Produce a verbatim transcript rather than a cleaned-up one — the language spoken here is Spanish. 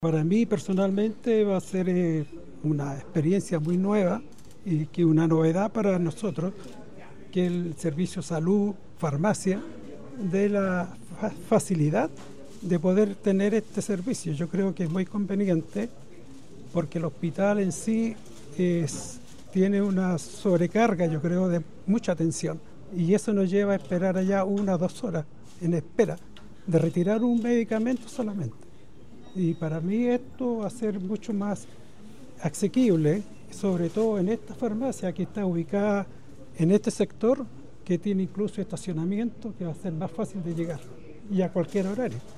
Para mí personalmente va a ser eh, una experiencia muy nueva y que una novedad para nosotros que el servicio salud, farmacia, dé la fa- facilidad de poder tener este servicio. Yo creo que es muy conveniente porque el hospital en sí es- tiene una sobrecarga, yo creo, de mucha atención y eso nos lleva a esperar allá una o dos horas en espera de retirar un medicamento solamente. Y para mí esto va a ser mucho más asequible, sobre todo en esta farmacia que está ubicada en este sector, que tiene incluso estacionamiento, que va a ser más fácil de llegar y a cualquier horario.